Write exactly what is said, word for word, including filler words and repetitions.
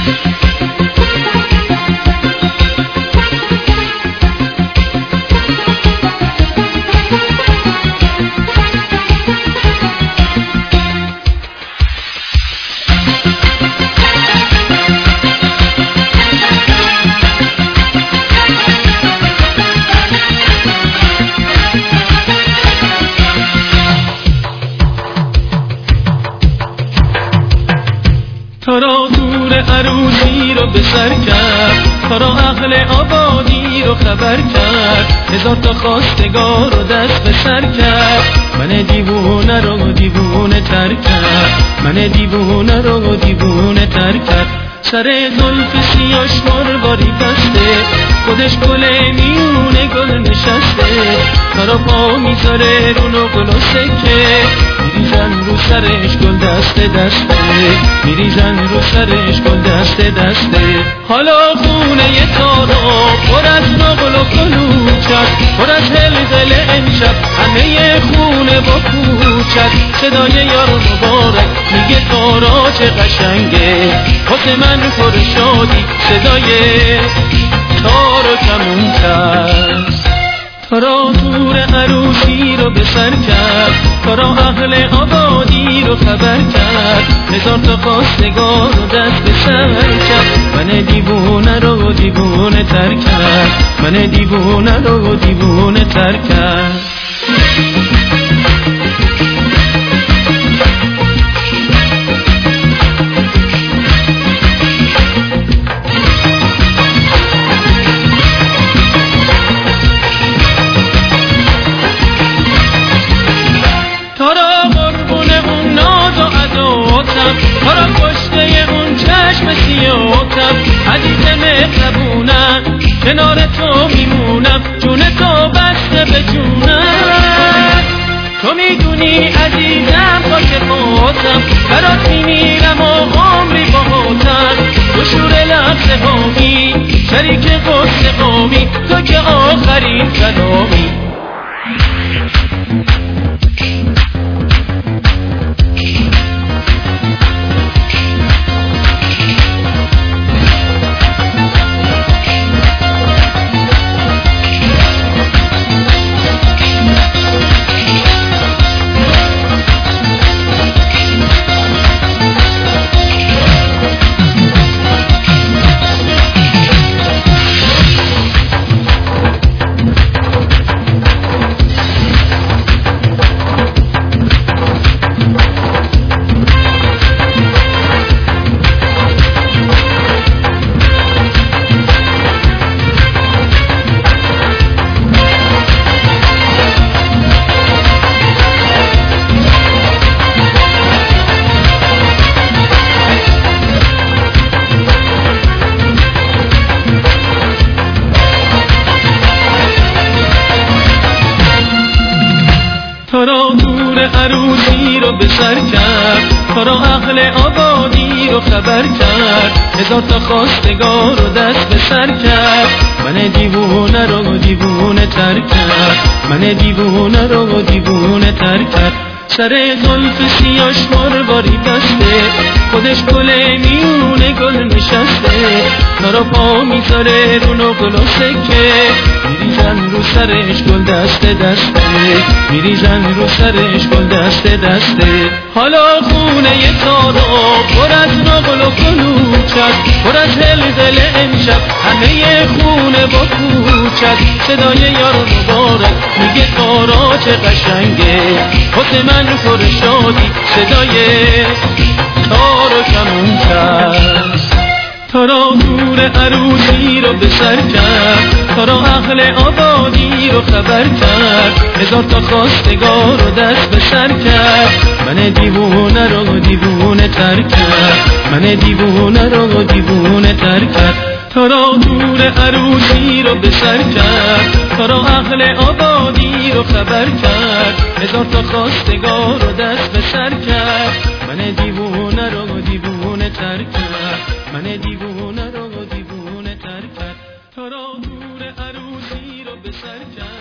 تو را دور عروسی رو به سر کرد، تو را اهل آبادی رو خبر کرد، هزار تا خواستگار رو دست به سر کرد. من دیوونه رو دیوونه تر کرد، من دیوونه رو دیوونه تر کرد. سر زلف سیاش مرواری بسته، خودش گل میونه گل نشسته، تارا پا میذاره رو نقل و سکه، میریزن رو سرش گل دسته دسته، میریزن رو سرش گل دسته دسته. حالا خونه ی تارا پر از نقل و کلوچت، پر از هلهل امشب همه خونه با کوچت. صدای یار مبارک میگه تارا چه قشنگه، واسه من پر شادی صدای تارا کمون کرد. تارا دور عروسی رو به سر کرد، تارا اهل آبادی رو خبر کرد، هزار تا خواستگار رو دست به سر کرد. من دیوونه رو دیوونه تر کرد، من دیوونه رو دیوونه تر کرد. تارا پشته اون چشم سیاتم، عزیز مهربونم کنار تو میمونم، جون تو بسته به جونم. تو میدونی عزیزم خاک خودم، برات میمیرم و عمری باهاتم. تو شور لحظه هامی شریک قصه قامی، تو که آخرین کلامی. تارا دور عروسی رو به سر کرد، تارا اهل آبادی رو خبر کرد، هزار تا خواستگار رو دست به سر کرد. من دیوونه رو دیوونه تر کرد، من دیوونه رو دیوونه تر کرد. سر زلف سیاش مرواری بسته، خودش گل میونه گل نشسته، تارا پا میذاره رو نقل و سکه، میریزن رو سرش گل دسته دسته، میریزن رو سرش گل دسته دسته. حالا خونه ی تارا پر از نقل و کلوچت، پر از هلهل امشب همه خونه با کوچت. صدای یار مبارک میگه تارا چه قشنگه، واسه من پر شادی صدای تارا کمون کرد. تارا دور عروسی رو به سر کرد، تارا اهل آبادی رو خبر کرد، هزار تا خواستگار رو دست به سر کرد. من دیوونه رو دیوونه تر کرد، من دیوونه رو دیوونه تر کرد. تارا دور عروسی رو به سر کرد، تارا اهل آبادی رو خبر کرد، هزار تا خواستگار رو دست به سر کرد. من دیوونه رو دیوونه تر کرد، من دیوونه رو دیوونه تر کرد. تارا دور عروسی رو به سر کرد.